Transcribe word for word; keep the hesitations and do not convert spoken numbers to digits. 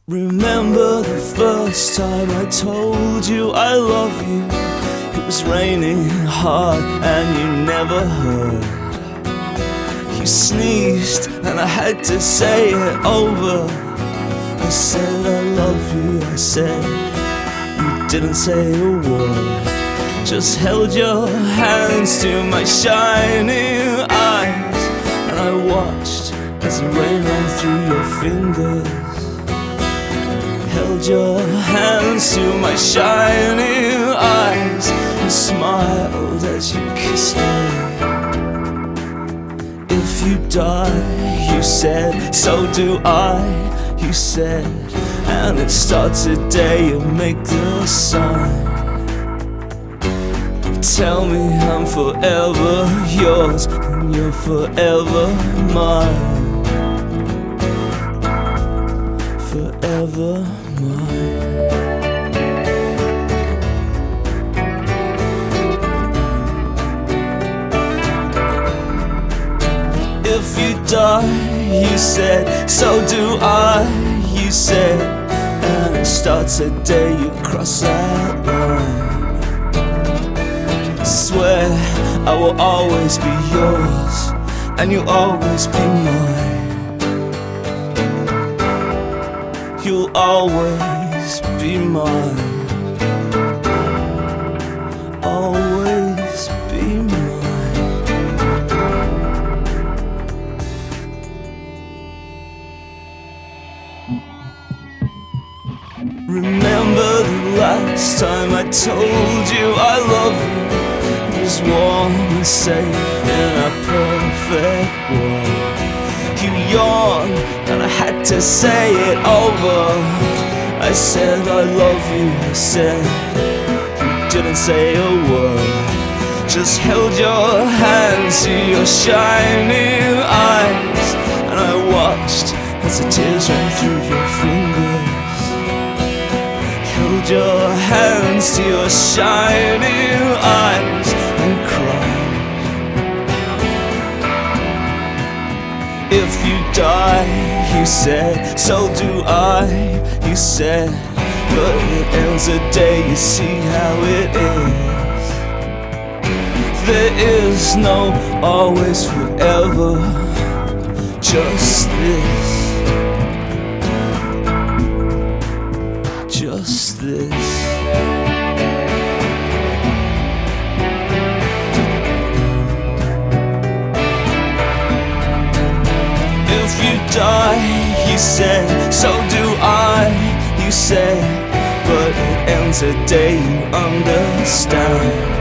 Remember the first time I told you I love you? It was raining hard and you never heard. You sneezed and I had to say it over. I said I love you, I said. You didn't say a word. Just held your hands to my shining eyes, and I watched as the rain ran through your fingers. Held your hands to my shining eyes and smiled as you kissed me. If you die, you said, so do I, you said. And it starts the day you make the sign. You tell me I'm forever yours and you're forever mine. Forever mine. If you die, you said, so do I, you said. And it starts the day you cross that line. Swear I will always be yours and you'll always be mine. You'll always be mine. Always be mine. Remember the last time I told you I love you? It was warm and safe in a perfect world. You yawned and I had to say it over. I said I love you, I said. You didn't say a word. Just held your hands to your shining eyes, and I watched as the tears ran through your fingers. Held your hands to your shining eyes and cried. If you die, you said, so do I, you said. But it ends the day you see how it is. There is no always forever, just this. Just this. If you die, you said, so do I, you said. But it ends the day you understand.